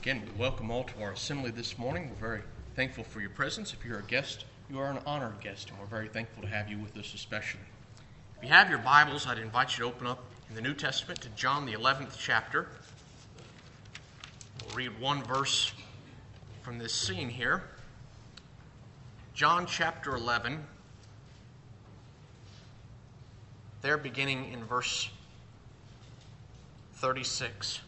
Again, we welcome all to our assembly this morning. We're very thankful for your presence. If you're a guest, you are an honored guest, and we're very thankful to have you with us especially. If you have your Bibles, I'd invite you to open up in the New Testament to John the 11th chapter. We'll read one verse from this scene here. John chapter 11, there beginning in verse 36.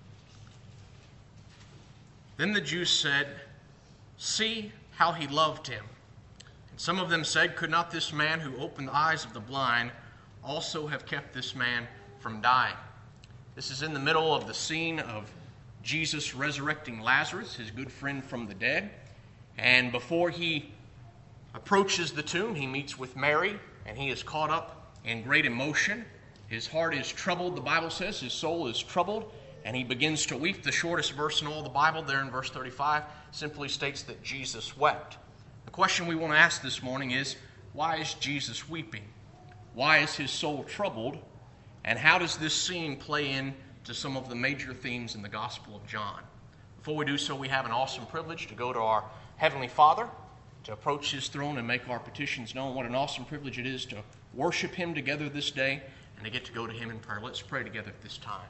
Then the Jews said, "See how he loved him." And some of them said, "Could not this man who opened the eyes of the blind also have kept this man from dying?" This is in the middle of the scene of Jesus resurrecting Lazarus, his good friend from the dead. And before he approaches the tomb, he meets with Mary, and he is caught up in great emotion. His heart is troubled, the Bible says. His soul is troubled, and he begins to weep. The shortest verse in all the Bible, there in verse 35, simply states that Jesus wept. The question we want to ask this morning is, why is Jesus weeping? Why is his soul troubled? And how does this scene play into some of the major themes in the Gospel of John? Before we do so, we have an awesome privilege to go to our Heavenly Father, to approach his throne and make our petitions known. What an awesome privilege it is to worship him together this day and to get to go to him in prayer. Let's pray together at this time.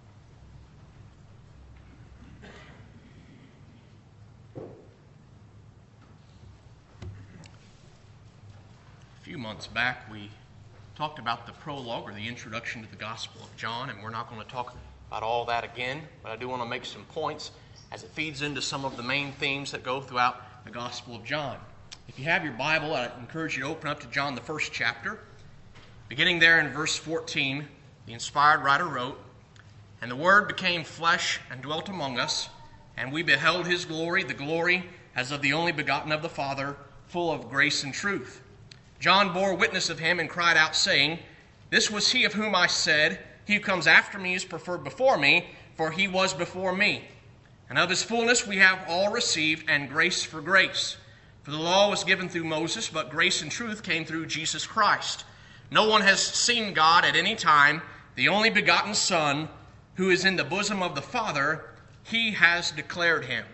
A few months back, we talked about the prologue, or the introduction to the Gospel of John, and we're not going to talk about all that again, but I do want to make some points as it feeds into some of the main themes that go throughout the Gospel of John. If you have your Bible, I encourage you to open up to John, the first chapter. Beginning there in verse 14, the inspired writer wrote, "And the Word became flesh and dwelt among us, and we beheld his glory, the glory as of the only begotten of the Father, full of grace and truth. John bore witness of him and cried out, saying, This was he of whom I said, He who comes after me is preferred before me, for he was before me. And of his fullness we have all received, and grace for grace. For the law was given through Moses, but grace and truth came through Jesus Christ. No one has seen God at any time. The only begotten Son, who is in the bosom of the Father, he has declared him."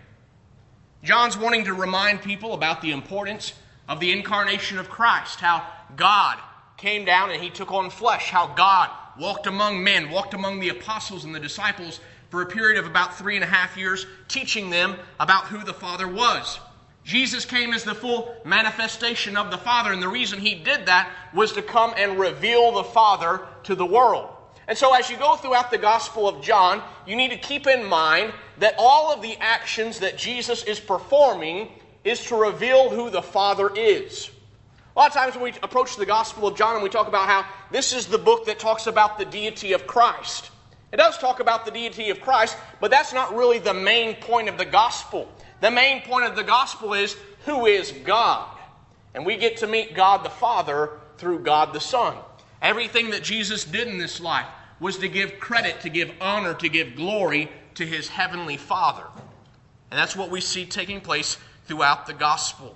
John's wanting to remind people about the importance of the incarnation of Christ, how God came down and he took on flesh, how God walked among men, walked among the apostles and the disciples for a period of about 3.5 years, teaching them about who the Father was. Jesus came as the full manifestation of the Father, and the reason he did that was to come and reveal the Father to the world. And so as you go throughout the Gospel of John, you need to keep in mind that all of the actions that Jesus is performing is to reveal who the Father is. A lot of times when we approach the Gospel of John and we talk about how this is the book that talks about the deity of Christ. It does talk about the deity of Christ, but that's not really the main point of the Gospel. The main point of the Gospel is, who is God? And we get to meet God the Father through God the Son. Everything that Jesus did in this life was to give credit, to give honor, to give glory to his heavenly Father. And that's what we see taking place throughout the Gospel.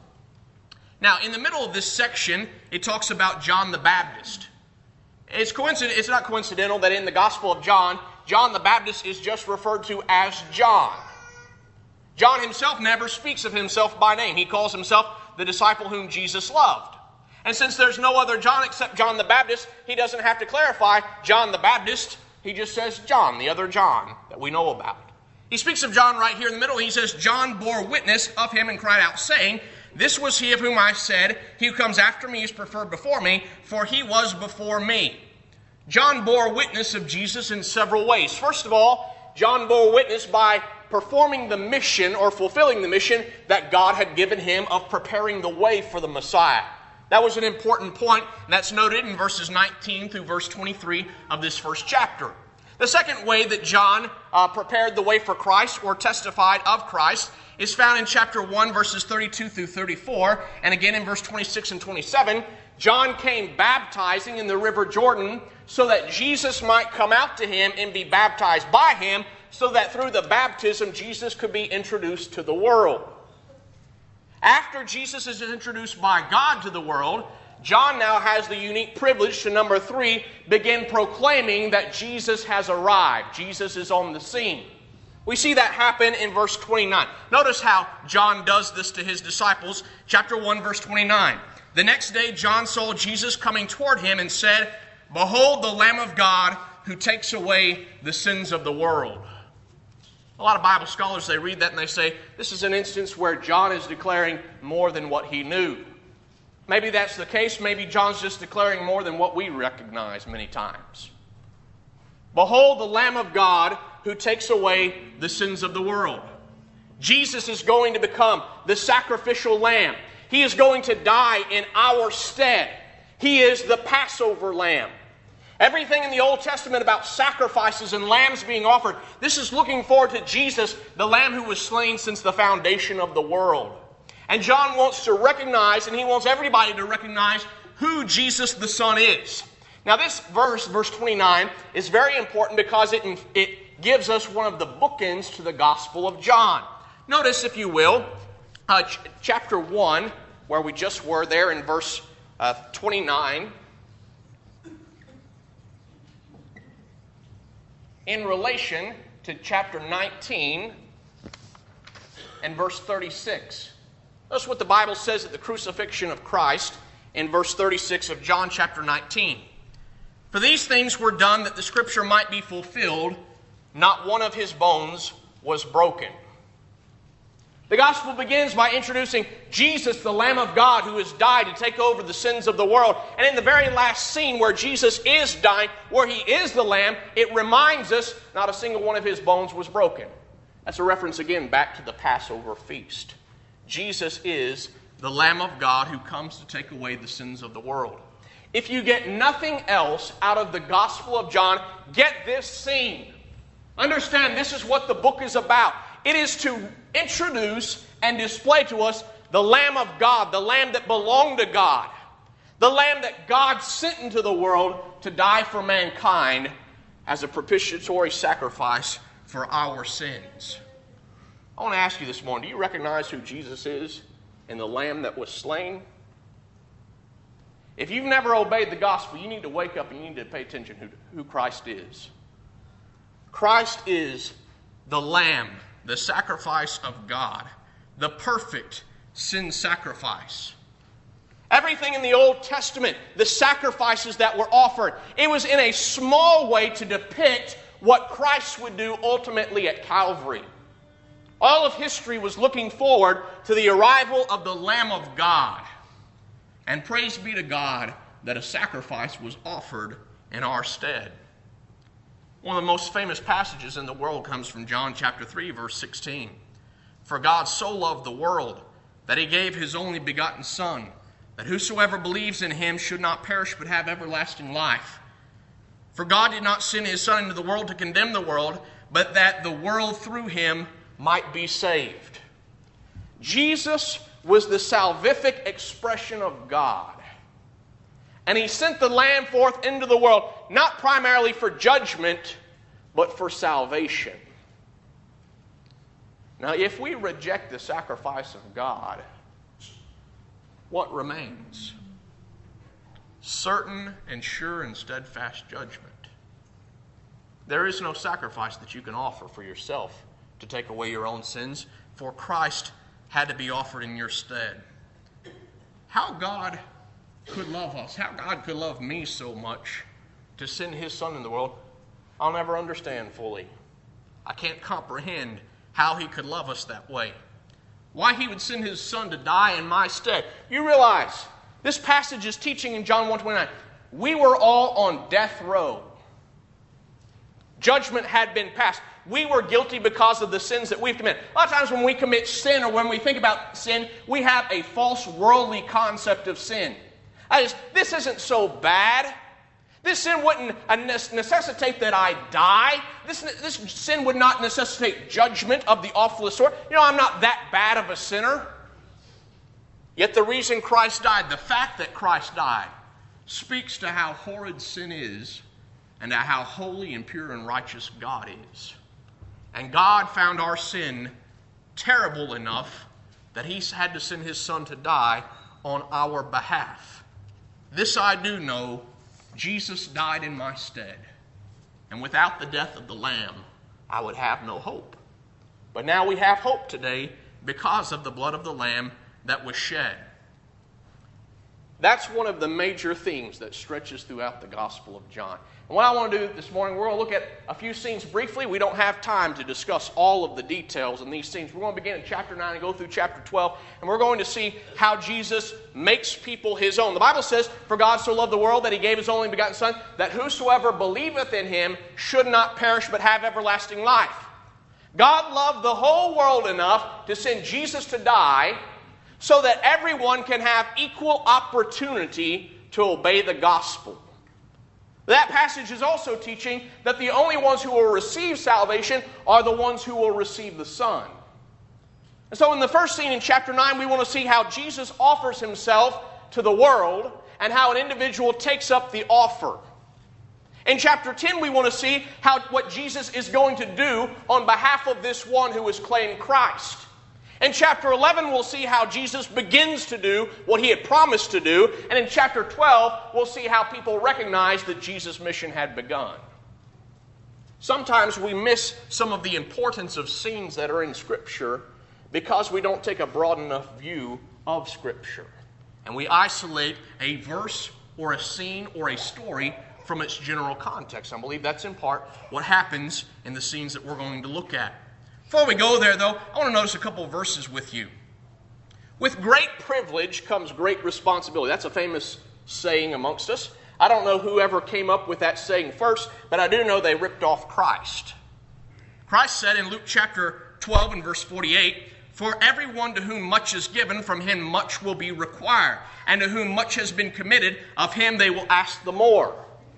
Now, in the middle of this section, it talks about John the Baptist. It's not coincidental that in the Gospel of John, John the Baptist is just referred to as John. John himself never speaks of himself by name. He calls himself the disciple whom Jesus loved. And since there's no other John except John the Baptist, he doesn't have to clarify John the Baptist. He just says John, the other John that we know about. He speaks of John right here in the middle. He says, "John bore witness of him and cried out, saying, This was he of whom I said, He who comes after me is preferred before me, for he was before me." John bore witness of Jesus in several ways. First of all, John bore witness by performing the mission or fulfilling the mission that God had given him of preparing the way for the Messiah. That was an important point, and that's noted in verses 19 through verse 23 of this first chapter. The second way that John prepared the way for Christ or testified of Christ is found in chapter 1, verses 32 through 34, and again in verse 26 and 27. John came baptizing in the river Jordan so that Jesus might come out to him and be baptized by him, so that through the baptism Jesus could be introduced to the world. After Jesus is introduced by God to the world, John now has the unique privilege to, number 3, begin proclaiming that Jesus has arrived. Jesus is on the scene. We see that happen in verse 29. Notice how John does this to his disciples. Chapter 1, verse 29. The next day John saw Jesus coming toward him and said, "Behold the Lamb of God who takes away the sins of the world." A lot of Bible scholars, they read that and they say, this is an instance where John is declaring more than what he knew. Maybe that's the case. Maybe John's just declaring more than what we recognize many times. Behold the Lamb of God who takes away the sins of the world. Jesus is going to become the sacrificial lamb. He is going to die in our stead. He is the Passover lamb. Everything in the Old Testament about sacrifices and lambs being offered, this is looking forward to Jesus, the lamb who was slain since the foundation of the world. And John wants to recognize, and he wants everybody to recognize, who Jesus the Son is. Now this verse, verse 29, is very important because it gives us one of the bookends to the Gospel of John. Notice, if you will, chapter 1, where we just were there in verse 29, in relation to chapter 19 and verse 36. Notice what the Bible says at the crucifixion of Christ in verse 36 of John chapter 19. For these things were done that the Scripture might be fulfilled, not one of his bones was broken. The Gospel begins by introducing Jesus, the Lamb of God, who has died to take over the sins of the world. And in the very last scene where Jesus is dying, where he is the Lamb, it reminds us not a single one of his bones was broken. That's a reference again back to the Passover feast. Jesus is the Lamb of God who comes to take away the sins of the world. If you get nothing else out of the Gospel of John, get this scene. Understand, this is what the book is about. It is to introduce and display to us the Lamb of God, the Lamb that belonged to God, the Lamb that God sent into the world to die for mankind as a propitiatory sacrifice for our sins. I want to ask you this morning, do you recognize who Jesus is and the Lamb that was slain? If you've never obeyed the gospel, you need to wake up and you need to pay attention to who Christ is. Christ is the Lamb, the sacrifice of God, the perfect sin sacrifice. Everything in the Old Testament, the sacrifices that were offered, it was in a small way to depict what Christ would do ultimately at Calvary. All of history was looking forward to the arrival of the Lamb of God. And praise be to God that a sacrifice was offered in our stead. One of the most famous passages in the world comes from John chapter 3, verse 16. For God so loved the world that he gave his only begotten Son, that whosoever believes in him should not perish but have everlasting life. For God did not send his Son into the world to condemn the world, but that the world through him might be saved. Jesus was the salvific expression of God. And he sent the Lamb forth into the world, not primarily for judgment, but for salvation. Now, if we reject the sacrifice of God, what remains? Certain and sure and steadfast judgment. There is no sacrifice that you can offer for yourself to take away your own sins, for Christ had to be offered in your stead. How God could love us, how God could love me so much to send his Son in the world, I'll never understand fully. I can't comprehend how he could love us that way. Why he would send his Son to die in my stead. You realize, this passage is teaching in John 1:29, we were all on death row. Judgment had been passed. We were guilty because of the sins that we've committed. A lot of times when we commit sin or when we think about sin, we have a false worldly concept of sin. This isn't so bad. This sin wouldn't necessitate that I die. This sin would not necessitate judgment of the awfulest sort. I'm not that bad of a sinner. Yet the reason Christ died, the fact that Christ died, speaks to how horrid sin is and to how holy and pure and righteous God is. And God found our sin terrible enough that he had to send his Son to die on our behalf. This I do know, Jesus died in my stead. And without the death of the Lamb, I would have no hope. But now we have hope today because of the blood of the Lamb that was shed. That's one of the major themes that stretches throughout the Gospel of John. And what I want to do this morning, we're going to look at a few scenes briefly. We don't have time to discuss all of the details in these scenes. We're going to begin in chapter 9 and go through chapter 12, and we're going to see how Jesus makes people his own. The Bible says, "For God so loved the world that he gave his only begotten Son, that whosoever believeth in him should not perish but have everlasting life." God loved the whole world enough to send Jesus to die so that everyone can have equal opportunity to obey the gospel. That passage is also teaching that the only ones who will receive salvation are the ones who will receive the Son. And so in the first scene in chapter 9, we want to see how Jesus offers himself to the world and how an individual takes up the offer. In chapter 10, we want to see what Jesus is going to do on behalf of this one who is claimed Christ. In chapter 11, we'll see how Jesus begins to do what he had promised to do. And in chapter 12, we'll see how people recognize that Jesus' mission had begun. Sometimes we miss some of the importance of scenes that are in Scripture because we don't take a broad enough view of Scripture. And we isolate a verse or a scene or a story from its general context. I believe that's in part what happens in the scenes that we're going to look at. Before we go there, though, I want to notice a couple of verses with you. With great privilege comes great responsibility. That's a famous saying amongst us. I don't know whoever came up with that saying first, but I do know they ripped off Christ. Christ said in Luke chapter 12 and verse 48, "For everyone to whom much is given, from him much will be required. And to whom much has been committed, of him they will ask the more."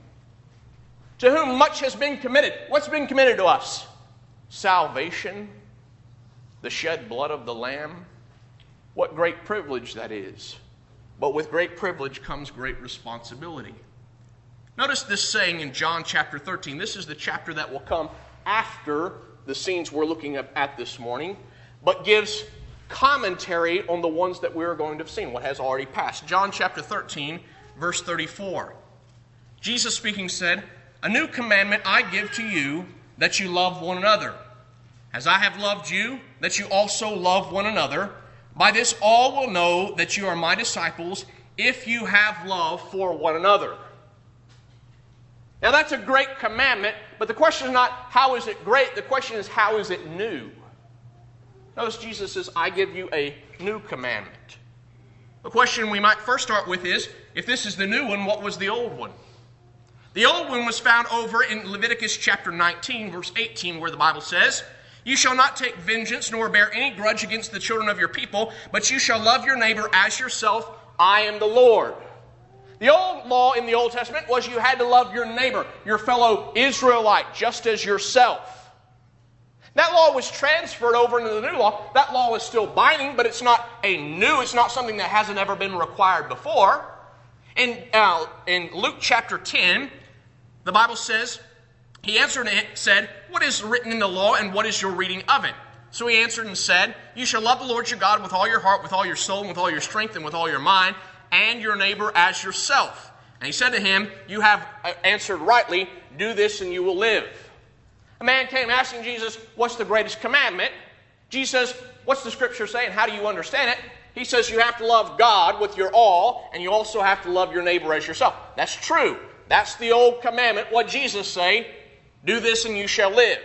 To whom much has been committed. What's been committed to us? Salvation, the shed blood of the Lamb. What great privilege that is. But with great privilege comes great responsibility. Notice this saying in John chapter 13. This is the chapter that will come after the scenes we're looking at this morning, but gives commentary on the ones that we're going to have seen, what has already passed. John chapter 13, verse 34. Jesus speaking said, "A new commandment I give to you, that you love one another. As I have loved you, that you also love one another. By this all will know that you are my disciples, if you have love for one another." Now that's a great commandment, but the question is not how is it great, the question is how is it new? Notice Jesus says, "I give you a new commandment." The question we might first start with is, if this is the new one, what was the old one? The old one was found over in Leviticus chapter 19, verse 18, where the Bible says, "You shall not take vengeance nor bear any grudge against the children of your people, but you shall love your neighbor as yourself. I am the Lord." The old law in the Old Testament was you had to love your neighbor, your fellow Israelite, just as yourself. That law was transferred over into the new law. That law is still binding, but it's not something that hasn't ever been required before. In Luke chapter 10, the Bible says, he answered and said, "What is written in the law, and what is your reading of it?" So he answered and said, "You shall love the Lord your God with all your heart, with all your soul, and with all your strength, and with all your mind, and your neighbor as yourself." And he said to him, "You have answered rightly. Do this and you will live." A man came asking Jesus, "What's the greatest commandment?" Jesus says, "What's the Scripture say, and how do you understand it?" He says, "You have to love God with your all, and you also have to love your neighbor as yourself." That's true. That's the old commandment. What Jesus say? Do this and you shall live.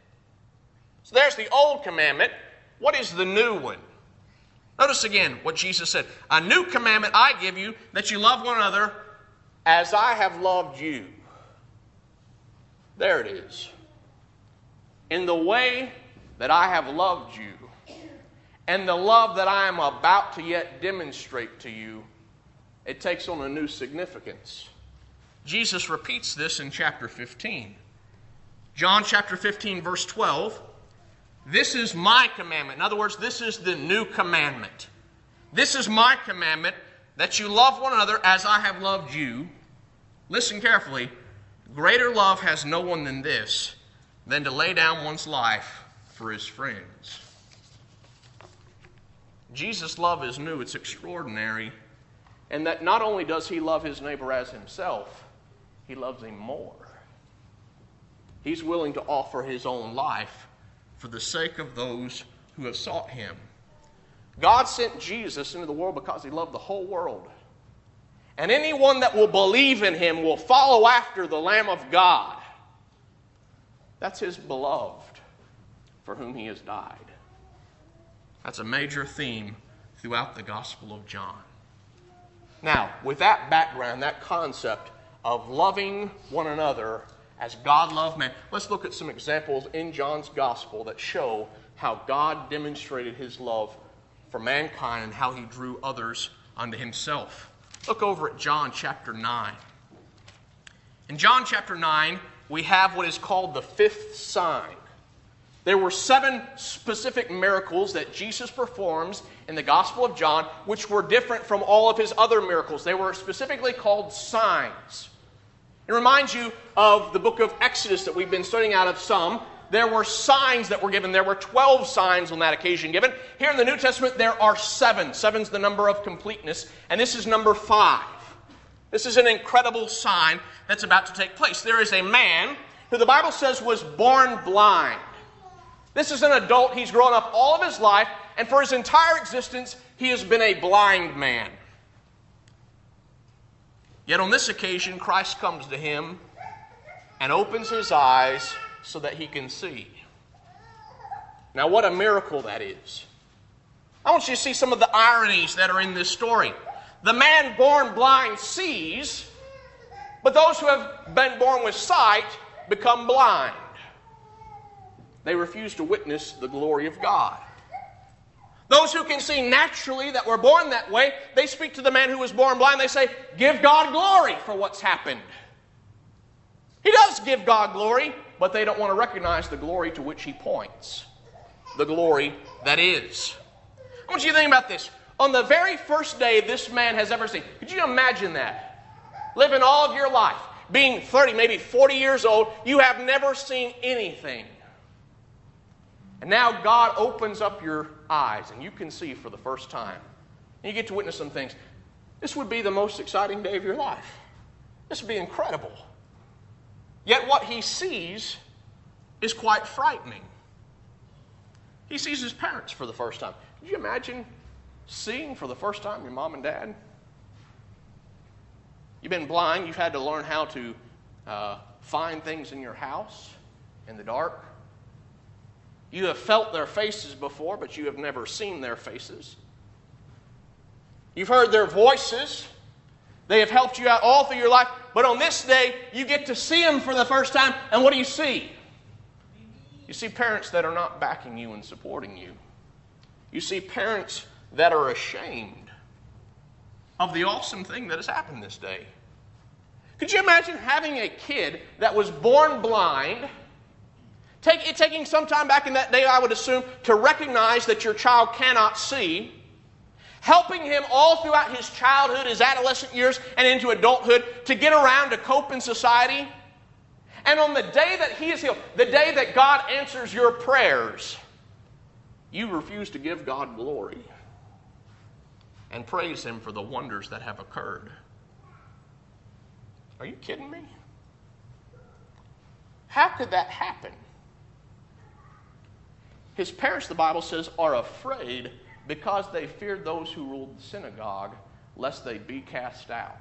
So there's the old commandment. What is the new one? Notice again what Jesus said. "A new commandment I give you, that you love one another as I have loved you." There it is. In the way that I have loved you, and the love that I am about to yet demonstrate to you, it takes on a new significance. Jesus repeats this in chapter 15. John chapter 15, verse 12. "This is my commandment." In other words, this is the new commandment. "This is my commandment, that you love one another as I have loved you." Listen carefully. "Greater love has no one than this, than to lay down one's life for his friends." Jesus' love is new. It's extraordinary. And that not only does he love his neighbor as himself, he loves him more. He's willing to offer his own life for the sake of those who have sought him. God sent Jesus into the world because he loved the whole world. And anyone that will believe in him will follow after the Lamb of God. That's his beloved for whom he has died. That's a major theme throughout the Gospel of John. Now, with that background, that concept of loving one another as God loved man, let's look at some examples in John's Gospel that show how God demonstrated his love for mankind and how he drew others unto himself. Look over at John chapter 9. In John chapter 9, we have what is called the fifth sign. There were 7 specific miracles that Jesus performs in the Gospel of John, which were different from all of his other miracles. They were specifically called signs. It reminds you of the book of Exodus that we've been studying out of some. There were signs that were given. There were 12 signs on that occasion given. Here in the New Testament, there are 7. 7's the number of completeness, and this is number 5. This is an incredible sign that's about to take place. There is a man who the Bible says was born blind. This is an adult. He's grown up all of his life, and for his entire existence, he has been a blind man. Yet on this occasion, Christ comes to him and opens his eyes so that he can see. Now, what a miracle that is. I want you to see some of the ironies that are in this story. The man born blind sees, but those who have been born with sight become blind. They refuse to witness the glory of God. Those who can see naturally that were born that way, they speak to the man who was born blind. They say, give God glory for what's happened. He does give God glory, but they don't want to recognize the glory to which he points. The glory that is. I want you to think about this. On the very first day this man has ever seen, could you imagine that? Living all of your life, being 30, maybe 40 years old, you have never seen anything. And now God opens up your eyes and you can see for the first time. And you get to witness some things. This would be the most exciting day of your life. This would be incredible. Yet what he sees is quite frightening. He sees his parents for the first time. Could you imagine seeing for the first time your mom and dad? You've been blind. You've had to learn how to find things in your house in the dark. You have felt their faces before, but you have never seen their faces. You've heard their voices. They have helped you out all through your life. But on this day, you get to see them for the first time. And what do you see? You see parents that are not backing you and supporting you. You see parents that are ashamed of the awesome thing that has happened this day. Could you imagine having a kid that was born blind, taking some time back in that day, I would assume, to recognize that your child cannot see, helping him all throughout his childhood, his adolescent years, and into adulthood to get around to cope in society? And on the day that he is healed, the day that God answers your prayers, you refuse to give God glory and praise him for the wonders that have occurred. Are you kidding me? How could that happen? His parents, the Bible says, are afraid because they feared those who ruled the synagogue, lest they be cast out.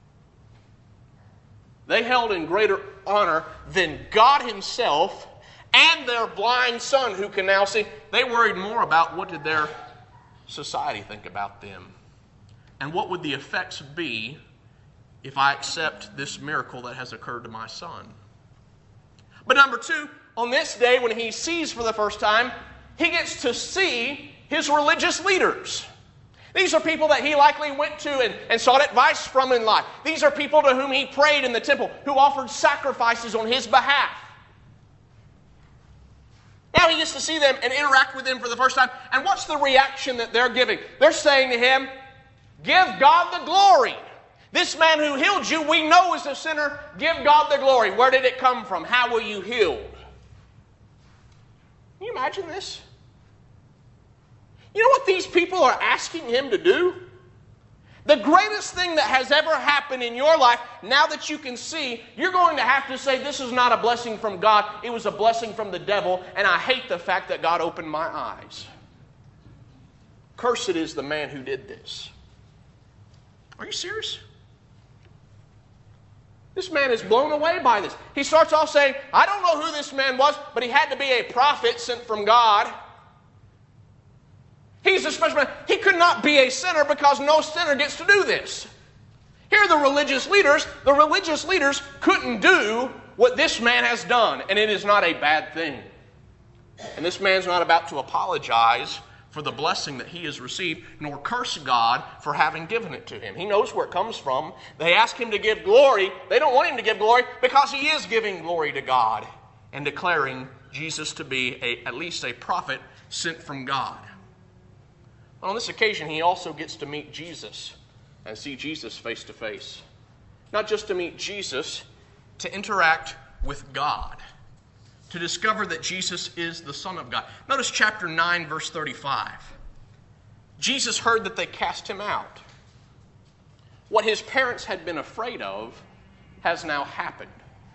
They held in greater honor than God himself and their blind son who can now see. They worried more about what did their society think about them. And what would the effects be if I accept this miracle that has occurred to my son? But number 2, on this day when he sees for the first time, he gets to see his religious leaders. These are people that he likely went to and sought advice from in life. These are people to whom he prayed in the temple, who offered sacrifices on his behalf. Now he gets to see them and interact with them for the first time. And what's the reaction that they're giving? They're saying to him, give God the glory. This man who healed you, we know is a sinner. Give God the glory. Where did it come from? How were you healed? Can you imagine this? You know what these people are asking him to do? The greatest thing that has ever happened in your life, now that you can see, you're going to have to say, this is not a blessing from God, it was a blessing from the devil, and I hate the fact that God opened my eyes. Cursed is the man who did this. Are you serious? This man is blown away by this. He starts off saying, I don't know who this man was, but he had to be a prophet sent from God. He's a special man. He could not be a sinner because no sinner gets to do this. Here are the religious leaders. The religious leaders couldn't do what this man has done, and it is not a bad thing. And this man's not about to apologize for the blessing that he has received, nor curse God for having given it to him. He knows where it comes from. They ask him to give glory. They don't want him to give glory because he is giving glory to God and declaring Jesus to be at least a prophet sent from God. But on this occasion, he also gets to meet Jesus and see Jesus face to face. Not just to meet Jesus, to interact with God, to discover that Jesus is the Son of God. Notice chapter 9, verse 35. Jesus heard that they cast him out. What his parents had been afraid of has now happened.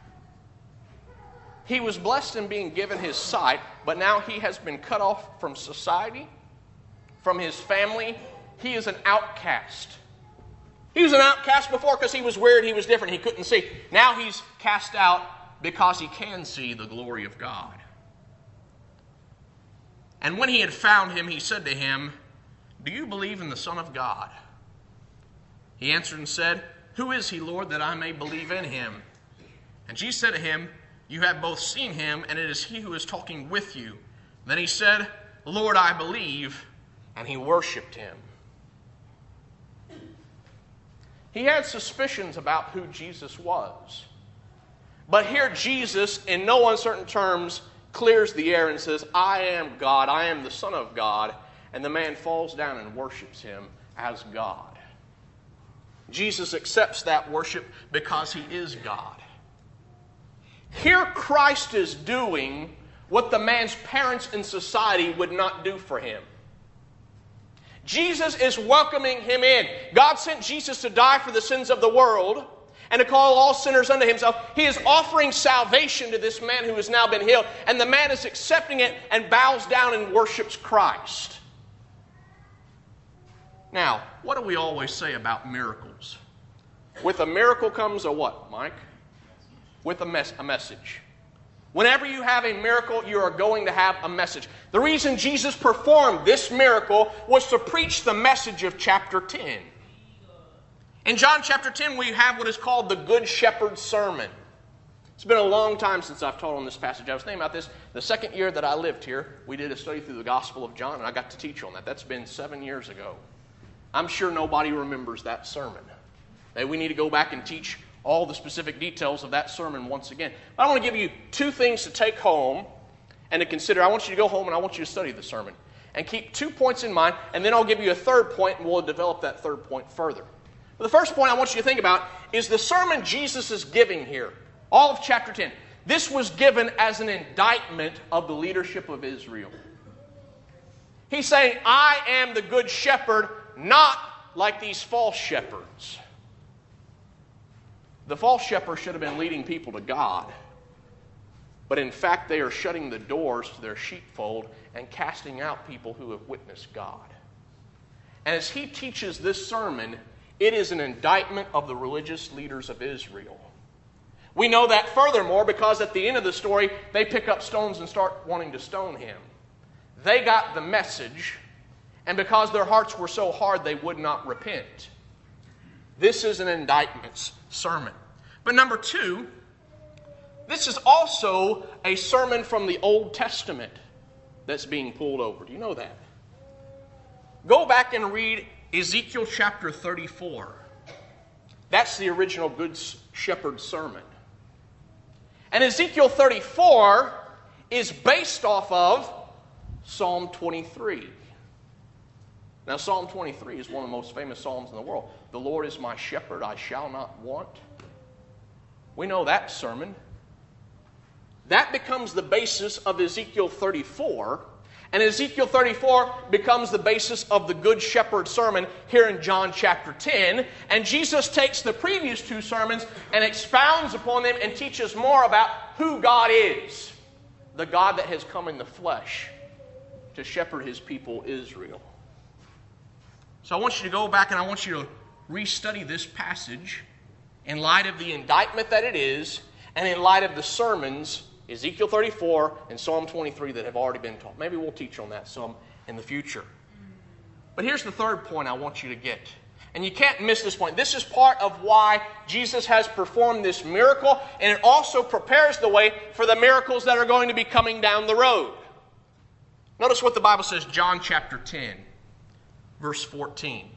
He was blessed in being given his sight, but now he has been cut off from society, from his family. He is an outcast. He was an outcast before because he was weird, he was different, he couldn't see. Now he's cast out because he can see the glory of God. And when he had found him, he said to him, do you believe in the Son of God? He answered and said, who is he, Lord, that I may believe in him? And Jesus said to him, you have both seen him, and it is he who is talking with you. Then he said, Lord, I believe, and he worshiped him. He had suspicions about who Jesus was. But here Jesus, in no uncertain terms, clears the air and says, I am God, I am the Son of God. And the man falls down and worships him as God. Jesus accepts that worship because he is God. Here Christ is doing what the man's parents in society would not do for him. Jesus is welcoming him in. God sent Jesus to die for the sins of the world and to call all sinners unto himself. He is offering salvation to this man who has now been healed, and the man is accepting it and bows down and worships Christ. Now, what do we always say about miracles? With a miracle comes a what, Mike? With a message. Whenever you have a miracle, you are going to have a message. The reason Jesus performed this miracle was to preach the message of chapter 10. In John chapter 10, we have what is called the Good Shepherd Sermon. It's been a long time since I've taught on this passage. I was thinking about this the second year that I lived here. We did a study through the Gospel of John, and I got to teach on that. That's been 7 years ago. I'm sure nobody remembers that sermon. Maybe we need to go back and teach all the specific details of that sermon once again. But I want to give you 2 things to take home and to consider. I want you to go home and I want you to study the sermon. And keep 2 points in mind, and then I'll give you a third point, and we'll develop that third point further. But the first point I want you to think about is the sermon Jesus is giving here, all of chapter 10. This was given as an indictment of the leadership of Israel. He's saying, I am the good shepherd, not like these false shepherds. The false shepherd should have been leading people to God. But in fact, they are shutting the doors to their sheepfold and casting out people who have witnessed God. And as he teaches this sermon, it is an indictment of the religious leaders of Israel. We know that furthermore because at the end of the story, they pick up stones and start wanting to stone him. They got the message, and because their hearts were so hard, they would not repent. This is an indictment sermon. But number 2, this is also a sermon from the Old Testament that's being pulled over. Do you know that? Go back and read Ezekiel chapter 34. That's the original Good Shepherd sermon. And Ezekiel 34 is based off of Psalm 23. Now, Psalm 23 is one of the most famous psalms in the world. The Lord is my shepherd, I shall not want. We know that sermon. That becomes the basis of Ezekiel 34. And Ezekiel 34 becomes the basis of the Good Shepherd sermon here in John chapter 10. And Jesus takes the previous two sermons and expounds upon them and teaches more about who God is, the God that has come in the flesh to shepherd his people Israel. So I want you to go back and I want you to restudy this passage in light of the indictment that it is and in light of the sermons, Ezekiel 34 and Psalm 23, that have already been taught. Maybe we'll teach on that some in the future. But here's the third point I want you to get. And you can't miss this point. This is part of why Jesus has performed this miracle, and it also prepares the way for the miracles that are going to be coming down the road. Notice what the Bible says, John chapter 10, verse 14.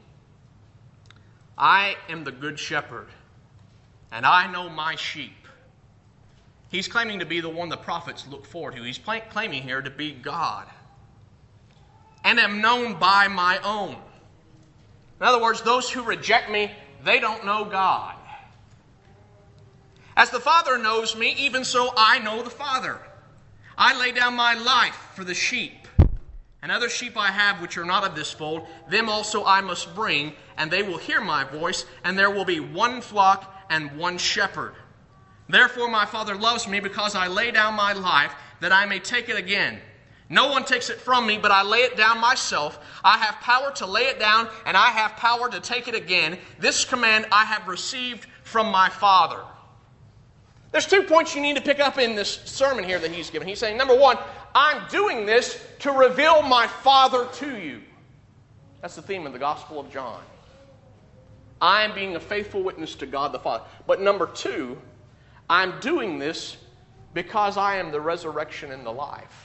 I am the good shepherd, and I know my sheep. He's claiming to be the one the prophets look forward to. He's claiming here to be God. And am known by my own. In other words, those who reject me, they don't know God. As the Father knows me, even so I know the Father. I lay down my life for the sheep. And other sheep I have which are not of this fold, them also I must bring, and they will hear my voice, and there will be one flock and one shepherd. Therefore my Father loves me, because I lay down my life, that I may take it again. No one takes it from me, but I lay it down myself. I have power to lay it down, and I have power to take it again. This command I have received from my Father. There's 2 points you need to pick up in this sermon here that he's given. He's saying, number one, I'm doing this to reveal my Father to you. That's the theme of the Gospel of John. I am being a faithful witness to God the Father. But number two, I'm doing this because I am the resurrection and the life.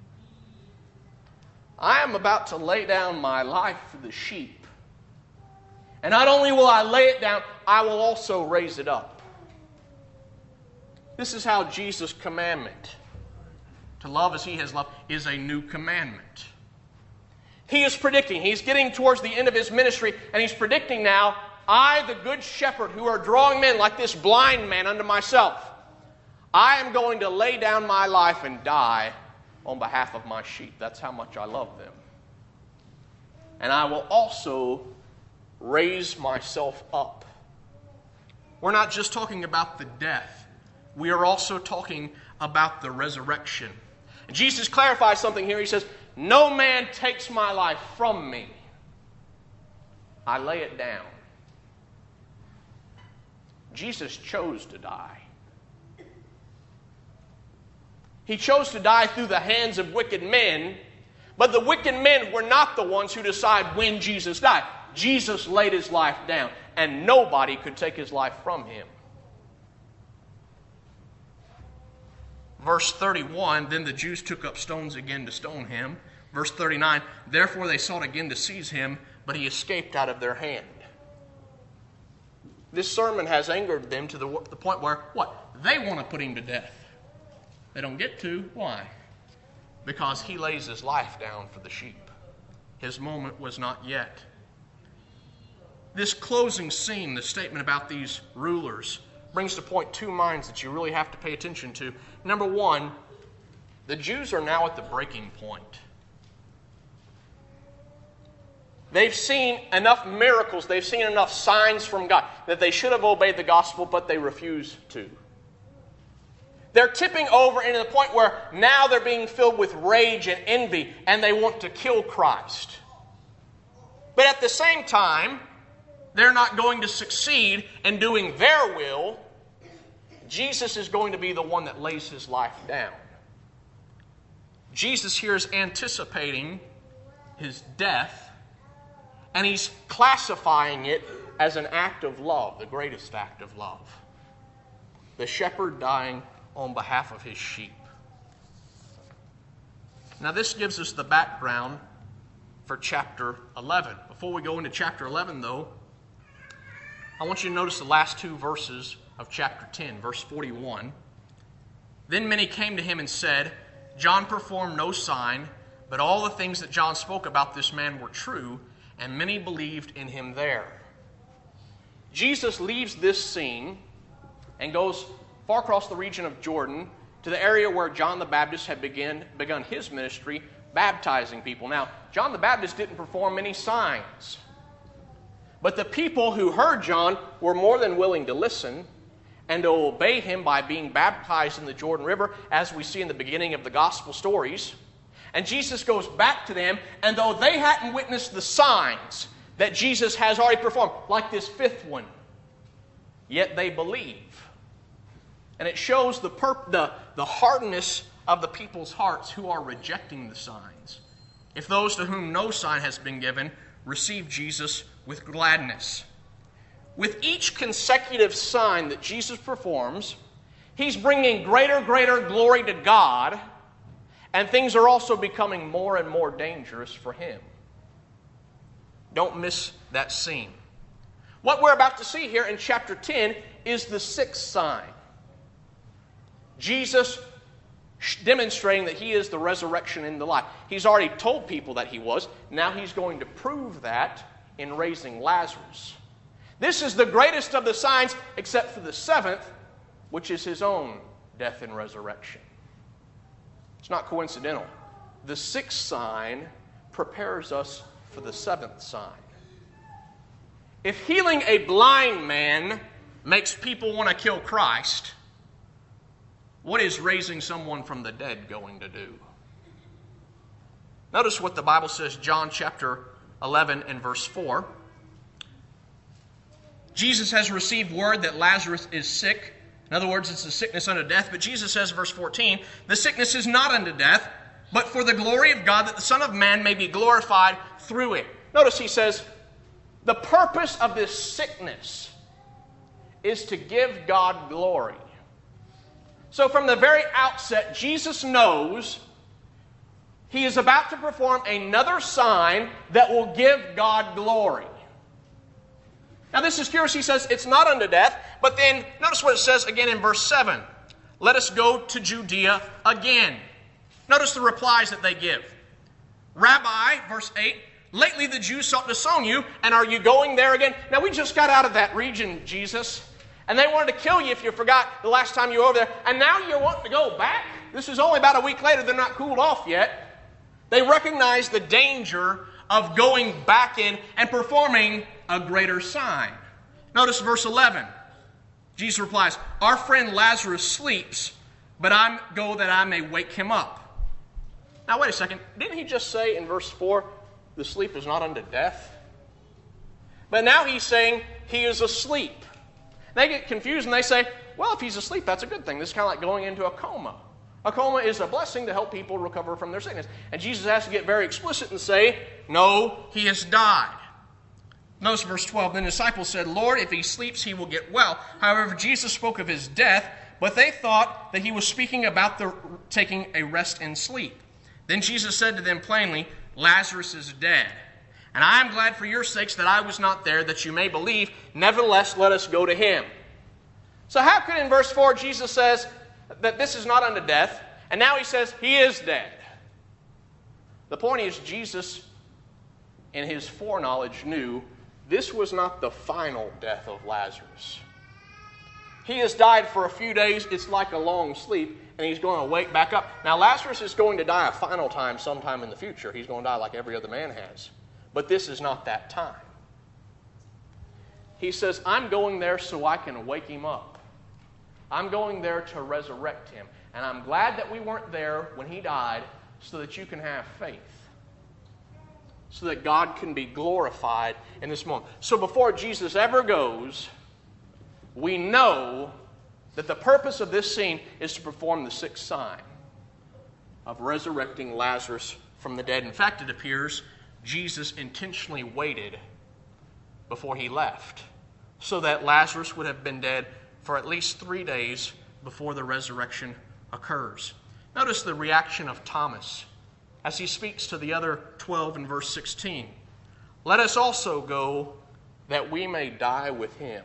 I am about to lay down my life for the sheep. And not only will I lay it down, I will also raise it up. This is how Jesus' commandment, to love as he has loved, is a new commandment. He is predicting, he's getting towards the end of his ministry, and he's predicting now, I, the good shepherd, who are drawing men like this blind man unto myself, I am going to lay down my life and die on behalf of my sheep. That's how much I love them. And I will also raise myself up. We're not just talking about the death. We are also talking about the resurrection. And Jesus clarifies something here. He says, no man takes my life from me. I lay it down. Jesus chose to die. He chose to die through the hands of wicked men, but the wicked men were not the ones who decide when Jesus died. Jesus laid his life down, and nobody could take his life from him. Verse 31, then the Jews took up stones again to stone him. Verse 39, therefore they sought again to seize him, but he escaped out of their hand. This sermon has angered them to the point where, what? They want to put him to death. They don't get to. Why? Because he lays his life down for the sheep. His moment was not yet. This closing scene, the statement about these rulers, brings to point two minds that you really have to pay attention to. Number one, the Jews are now at the breaking point. They've seen enough miracles, they've seen enough signs from God that they should have obeyed the gospel, but they refuse to. They're tipping over into the point where now they're being filled with rage and envy, and they want to kill Christ. But at the same time, they're not going to succeed in doing their will. Jesus is going to be the one that lays his life down. Jesus here is anticipating his death, and he's classifying it as an act of love, the greatest act of love. The shepherd dying on behalf of his sheep. Now this gives us the background for chapter 11. Before we go into chapter 11, though, I want you to notice the last two verses of chapter 10, verse 41. Then many came to him and said, John performed no sign, but all the things that John spoke about this man were true, and many believed in him there. Jesus leaves this scene and goes far across the region of Jordan to the area where John the Baptist had begun his ministry baptizing people. Now, John the Baptist didn't perform many signs, but the people who heard John were more than willing to listen and to obey him by being baptized in the Jordan River, as we see in the beginning of the gospel stories. And Jesus goes back to them, and though they hadn't witnessed the signs that Jesus has already performed, like this fifth one, yet they believe. And it shows the hardness of the people's hearts who are rejecting the signs. If those to whom no sign has been given receive Jesus with gladness. With each consecutive sign that Jesus performs, he's bringing greater glory to God, and things are also becoming more and more dangerous for him. Don't miss that scene. What we're about to see here in chapter 10 is the sixth sign. Jesus demonstrating that he is the resurrection and the life. He's already told people that he was. Now he's going to prove that in raising Lazarus. This is the greatest of the signs, except for the seventh, which is his own death and resurrection. It's not coincidental. The sixth sign prepares us for the seventh sign. If healing a blind man makes people want to kill Christ, what is raising someone from the dead going to do? Notice what the Bible says, John chapter 11 and verse 4. Jesus has received word that Lazarus is sick. In other words, it's a sickness unto death. But Jesus says, verse 14, the sickness is not unto death, but for the glory of God, that the Son of Man may be glorified through it. Notice he says, the purpose of this sickness is to give God glory. So from the very outset, Jesus knows he is about to perform another sign that will give God glory. Now this is curious. He says it's not unto death, but then notice what it says again in verse 7. Let us go to Judea again. Notice the replies that they give. Rabbi, verse 8, lately the Jews sought to stone you, and are you going there again? Now we just got out of that region, Jesus, and they wanted to kill you if you forgot the last time you were over there, and now you're wanting to go back? This is only about a week later. They're not cooled off yet. They recognize the danger of going back in and performing a greater sign. Notice verse 11. Jesus replies, our friend Lazarus sleeps, but I go that I may wake him up. Now wait a second. Didn't he just say in verse 4, the sleep is not unto death? But now he's saying he is asleep. They get confused and they say, well, if he's asleep, that's a good thing. This is kind of like going into a coma. A coma is a blessing to help people recover from their sickness. And Jesus has to get very explicit and say, no, he has died. Notice verse 12. Then the disciples said, Lord, if he sleeps, he will get well. However, Jesus spoke of his death, but they thought that he was speaking about taking a rest in sleep. Then Jesus said to them plainly, Lazarus is dead. And I am glad for your sakes that I was not there, that you may believe. Nevertheless, let us go to him. So how could in verse 4 Jesus says that this is not unto death, and now he says he is dead? The point is, Jesus, in his foreknowledge, knew this was not the final death of Lazarus. He has died for a few days. It's like a long sleep, and he's going to wake back up. Now, Lazarus is going to die a final time sometime in the future. He's going to die like every other man has. But this is not that time. He says, I'm going there so I can wake him up. I'm going there to resurrect him. And I'm glad that we weren't there when he died so that you can have faith. So that God can be glorified in this moment. So before Jesus ever goes, we know that the purpose of this scene is to perform the sixth sign of resurrecting Lazarus from the dead. In fact, it appears Jesus intentionally waited before he left so that Lazarus would have been dead for at least 3 days before the resurrection occurs. Notice the reaction of Thomas as he speaks to the other 12 in verse 16. Let us also go that we may die with him.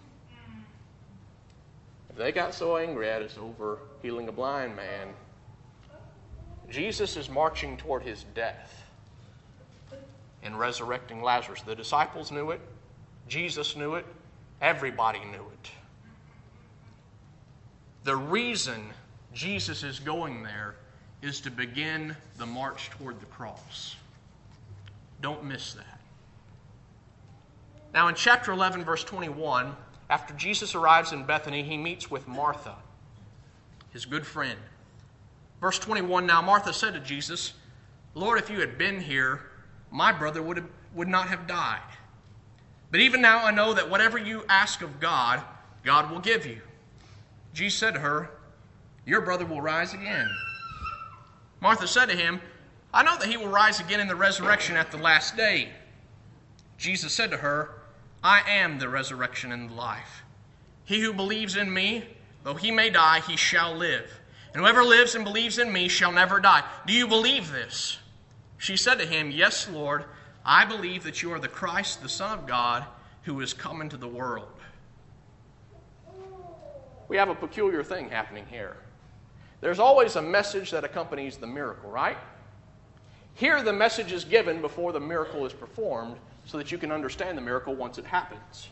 If they got so angry at us over healing a blind man, Jesus is marching toward his death in resurrecting Lazarus. The disciples knew it. Jesus knew it. Everybody knew it. The reason Jesus is going there is to begin the march toward the cross. Don't miss that. Now in chapter 11, verse 21, after Jesus arrives in Bethany, he meets with Martha, his good friend. Verse 21, now Martha said to Jesus, Lord, if you had been here, my brother would not have died. But even now I know that whatever you ask of God, God will give you. Jesus said to her, your brother will rise again. Martha said to him, I know that he will rise again in the resurrection at the last day. Jesus said to her, I am the resurrection and the life. He who believes in me, though he may die, he shall live. And whoever lives and believes in me shall never die. Do you believe this? She said to him, yes, Lord, I believe that you are the Christ, the Son of God, who is come into the world. We have a peculiar thing happening here. There's always a message that accompanies the miracle, right? Here the message is given before the miracle is performed so that you can understand the miracle once it happens.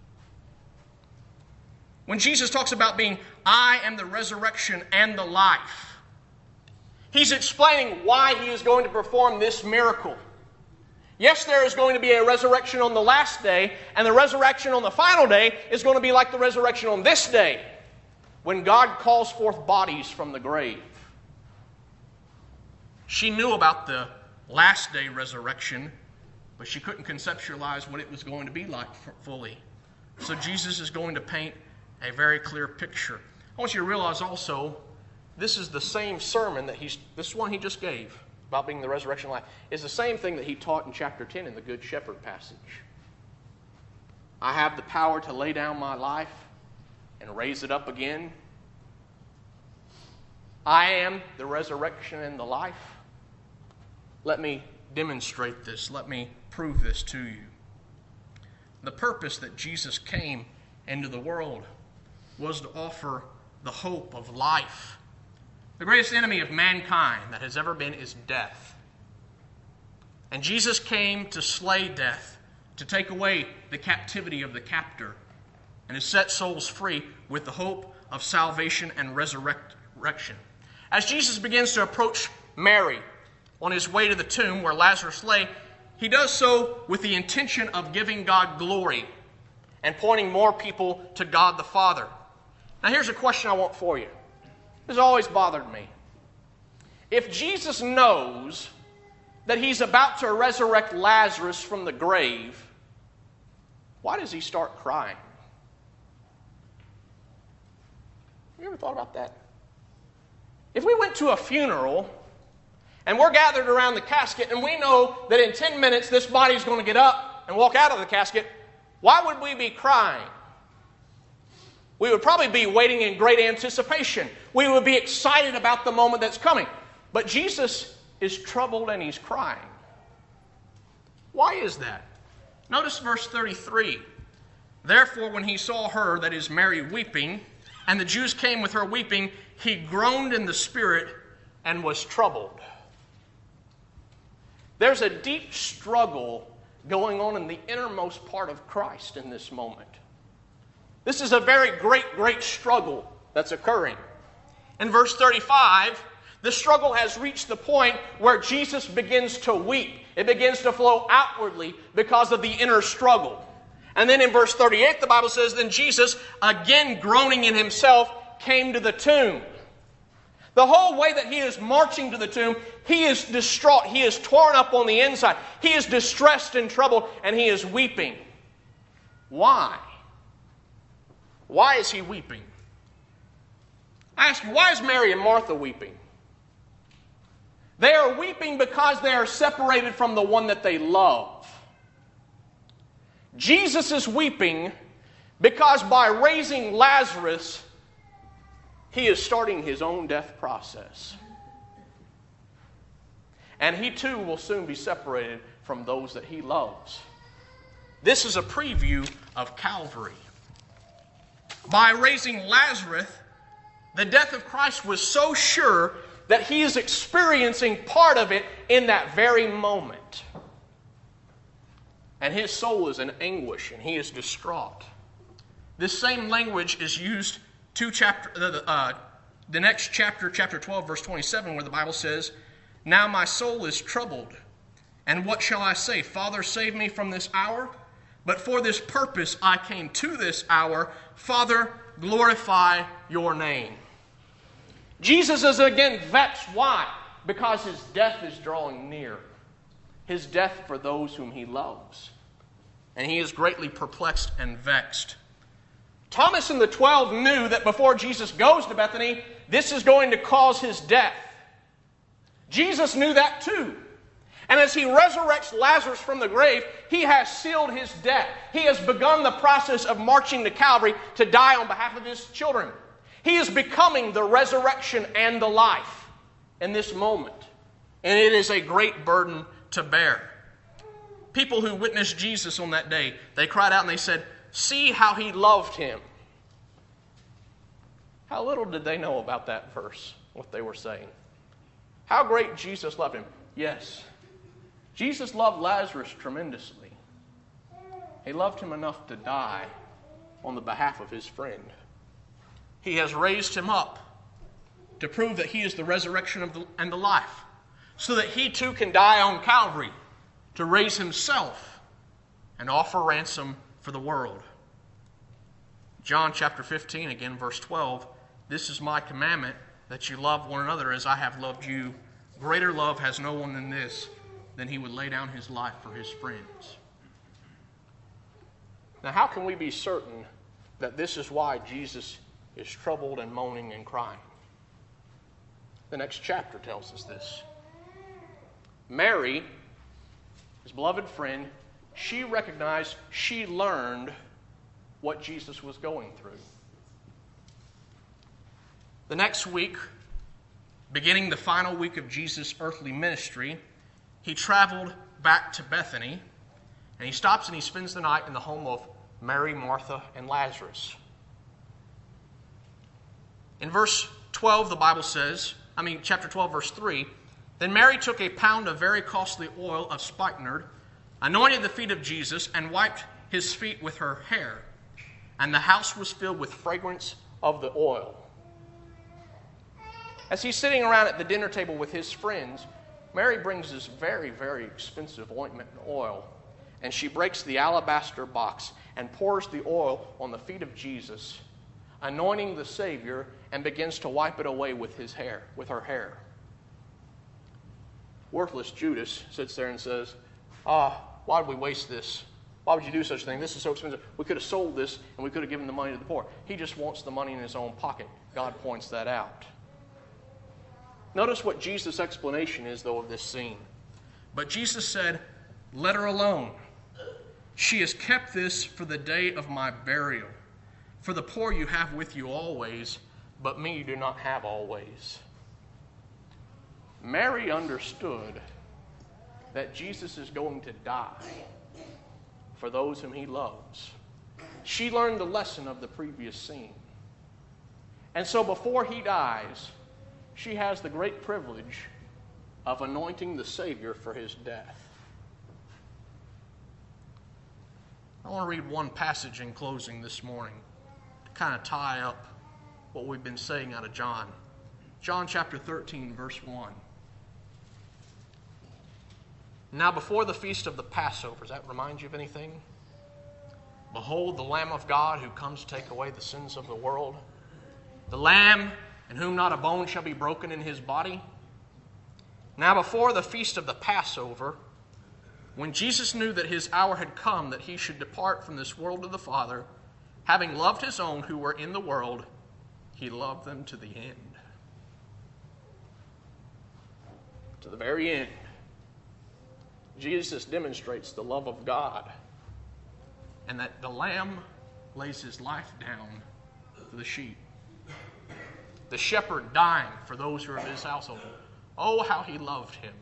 When Jesus talks about being, I am the resurrection and the life, he's explaining why he is going to perform this miracle. Yes, there is going to be a resurrection on the last day, and the resurrection on the final day is going to be like the resurrection on this day, when God calls forth bodies from the grave. She knew about the last day resurrection, but she couldn't conceptualize what it was going to be like fully. So Jesus is going to paint a very clear picture. I want you to realize also, this is the same sermon that this one he just gave about being the resurrection life, is the same thing that he taught in chapter 10 in the Good Shepherd passage. I have the power to lay down my life and raise it up again. I am the resurrection and the life. Let me demonstrate this. Let me prove this to you. The purpose that Jesus came into the world was to offer the hope of life. The greatest enemy of mankind that has ever been is death. And Jesus came to slay death, to take away the captivity of the captor, and to set souls free with the hope of salvation and resurrection. As Jesus begins to approach Mary on his way to the tomb where Lazarus lay, he does so with the intention of giving God glory and pointing more people to God the Father. Now here's a question I want for you. This has always bothered me. If Jesus knows that he's about to resurrect Lazarus from the grave, why does he start crying? You ever thought about that? If we went to a funeral and we're gathered around the casket and we know that in 10 minutes this body's going to get up and walk out of the casket, why would we be crying? We would probably be waiting in great anticipation. We would be excited about the moment that's coming. But Jesus is troubled and he's crying. Why is that? Notice verse 33. Therefore, when he saw her, that is Mary, weeping, and the Jews came with her weeping, he groaned in the spirit and was troubled. There's a deep struggle going on in the innermost part of Christ in this moment. This is a very great struggle that's occurring. In verse 35, the struggle has reached the point where Jesus begins to weep. It begins to flow outwardly because of the inner struggle. And then in verse 38, the Bible says, then Jesus, again groaning in himself, came to the tomb. The whole way that he is marching to the tomb, he is distraught. He is torn up on the inside. He is distressed and troubled, and he is weeping. Why? Why is he weeping? I ask you, why is Mary and Martha weeping? They are weeping because they are separated from the one that they love. Jesus is weeping because by raising Lazarus, he is starting his own death process. And he too will soon be separated from those that he loves. This is a preview of Calvary. By raising Lazarus, the death of Christ was so sure that he is experiencing part of it in that very moment. And his soul is in anguish and he is distraught. This same language is used 2 The next chapter, chapter 12, verse 27, where the Bible says, "Now my soul is troubled, and what shall I say? Father, save me from this hour? But for this purpose I came to this hour. Father, glorify your name." Jesus is again vexed. Why? Because his death is drawing near. His death for those whom he loves. And he is greatly perplexed and vexed. Thomas and the 12 knew that before Jesus goes to Bethany, this is going to cause his death. Jesus knew that too. And as he resurrects Lazarus from the grave, he has sealed his death. He has begun the process of marching to Calvary to die on behalf of his children. He is becoming the resurrection and the life in this moment. And it is a great burden to bear. People who witnessed Jesus on that day, they cried out and they said, "See how he loved him." How little did they know about that verse, what they were saying. How great Jesus loved him. Yes, Jesus loved Lazarus tremendously. He loved him enough to die on the behalf of his friend. He has raised him up to prove that he is the resurrection and the life, so that he too can die on Calvary to raise himself and offer ransom for the world. John chapter 15, again verse 12, "This is my commandment, that you love one another as I have loved you. Greater love has no one than this, than he would lay down his life for his friends." Now, how can we be certain that this is why Jesus is troubled and moaning and crying? The next chapter tells us this. Mary, his beloved friend, she recognized, she learned what Jesus was going through. The next week, beginning the final week of Jesus' earthly ministry, he traveled back to Bethany, and he stops and he spends the night in the home of Mary, Martha, and Lazarus. In verse 12, the Bible says, chapter 12, verse 3, "Then Mary took a pound of very costly oil of spikenard, anointed the feet of Jesus, and wiped his feet with her hair. And the house was filled with fragrance of the oil." As he's sitting around at the dinner table with his friends, Mary brings this very, very expensive ointment and oil, and she breaks the alabaster box and pours the oil on the feet of Jesus, anointing the Savior, and begins to wipe it away with her hair. Worthless Judas sits there and says, "Why did we waste this? Why would you do such a thing? This is so expensive. We could have sold this and we could have given the money to the poor." He just wants the money in his own pocket. God points that out. Notice what Jesus' explanation is, though, of this scene. "But Jesus said, 'Let her alone. She has kept this for the day of my burial. For the poor you have with you always, but me you do not have always.'" Mary understood that Jesus is going to die for those whom he loves. She learned the lesson of the previous scene. And so before he dies, she has the great privilege of anointing the Savior for his death. I want to read one passage in closing this morning to kind of tie up what we've been saying out of John. John chapter 13, verse 1. "Now before the feast of the Passover," does that remind you of anything? "Behold the Lamb of God who comes to take away the sins of the world. The Lamb in whom not a bone shall be broken in his body. Now before the feast of the Passover, when Jesus knew that his hour had come that he should depart from this world to the Father, having loved his own who were in the world, he loved them to the end." To the very end. Jesus demonstrates the love of God, and that the Lamb lays his life down for the sheep. The shepherd dying for those who are of his household. Oh, how he loved him.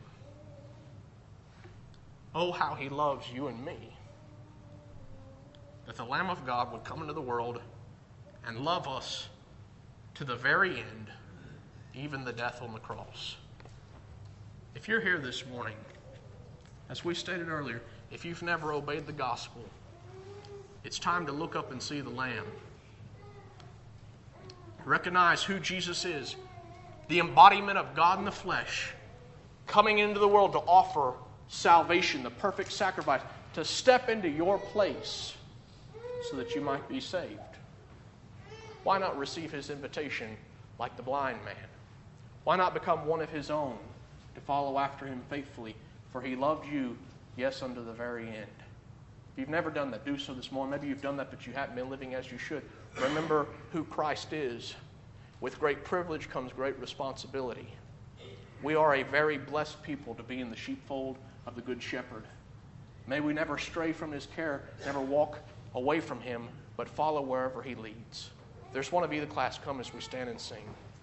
Oh, how he loves you and me. That the Lamb of God would come into the world and love us to the very end, even the death on the cross. If you're here this morning, as we stated earlier, if you've never obeyed the gospel, it's time to look up and see the Lamb. Recognize who Jesus is, the embodiment of God in the flesh, coming into the world to offer salvation, the perfect sacrifice, to step into your place so that you might be saved. Why not receive his invitation like the blind man? Why not become one of his own to follow after him faithfully? For he loved you, yes, unto the very end. If you've never done that, do so this morning. Maybe you've done that, but you haven't been living as you should. Remember who Christ is. With great privilege comes great responsibility. We are a very blessed people to be in the sheepfold of the Good Shepherd. May we never stray from his care, never walk away from him, but follow wherever he leads. If there's one of you in the class, come as we stand and sing.